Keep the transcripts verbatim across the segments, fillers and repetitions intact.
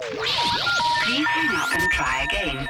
Please hang up and try again.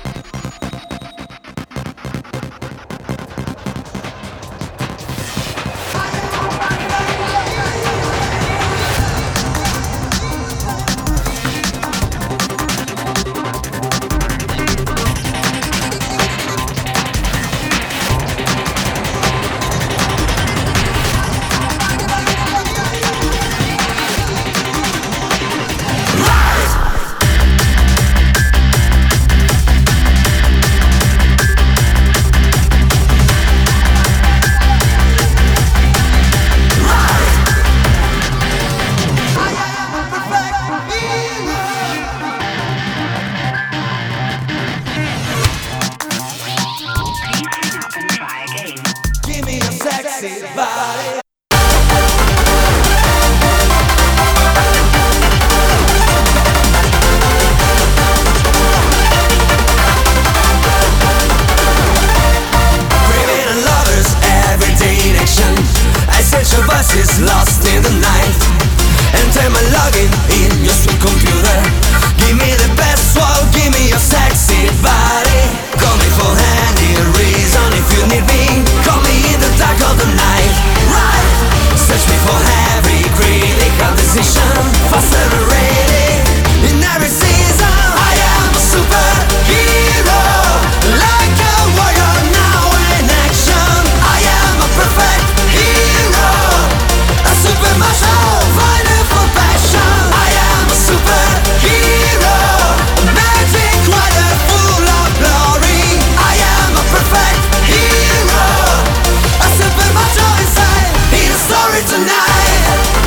Is lost in the night. Enter my login in your sweet computer. Give me the password, give me your sexy body. Call me for any reason if you need me. Call me in the dark of the night. Right. Search me for every critical decision. Faster and ready. In every season I am a superhero. Like a warrior now in action. I am a perfect hero. A supermarshal, fighting for passion. I am a superhero. A magic rider full of glory. I am a perfect hero. A supermarshal inside. Need a story tonight.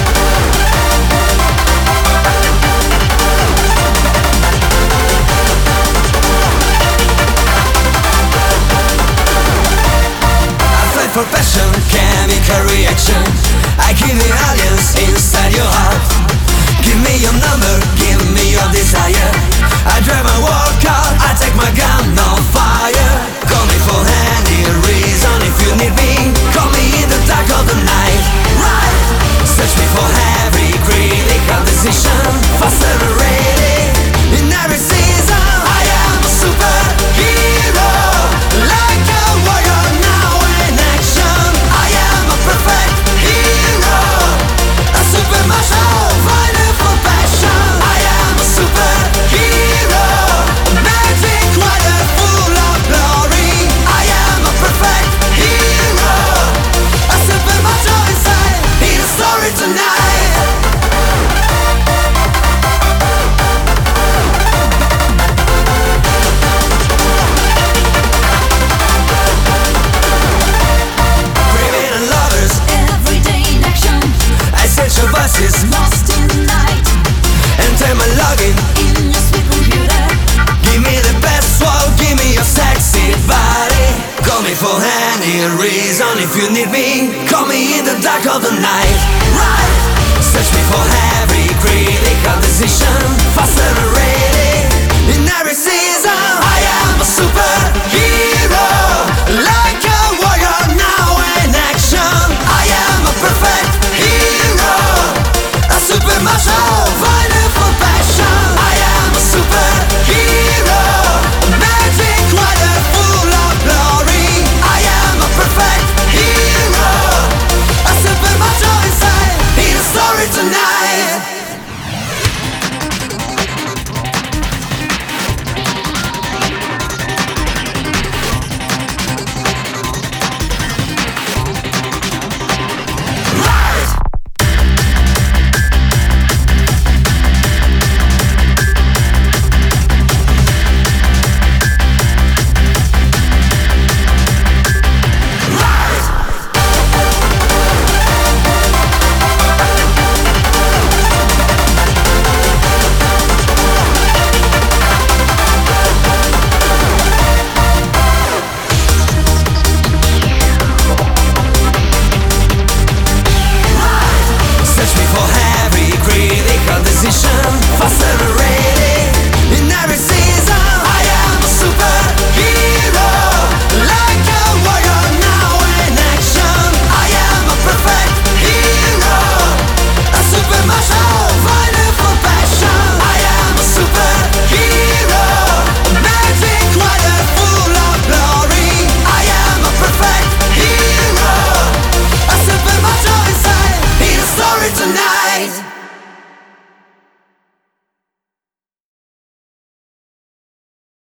I fight for passion, chemical reaction. I kill the aliens inside your heart. Give me your number, give me your desire. I drive my workout, I take my gun on fire. Call me for any reason if you need me. Call me in the dark of the night. Right. Search me for every critical decision. Faster and ready. In every season I am a superhero. Like a warrior now in action. I am a perfect hero. A supermarshal, fighting for passion. I am a superhero. A magic rider full of glory. I am a perfect hero. A supermarshal inside. Need a story tonight. Criminal lovers, Everyday in action, I search your buses. lost in the night. Enter my login. In your sweet computer, Give me the password, give me your sexy body. Call me for any reason if you need me. Call me in the dark of the night. Right. Search me for every critical decision.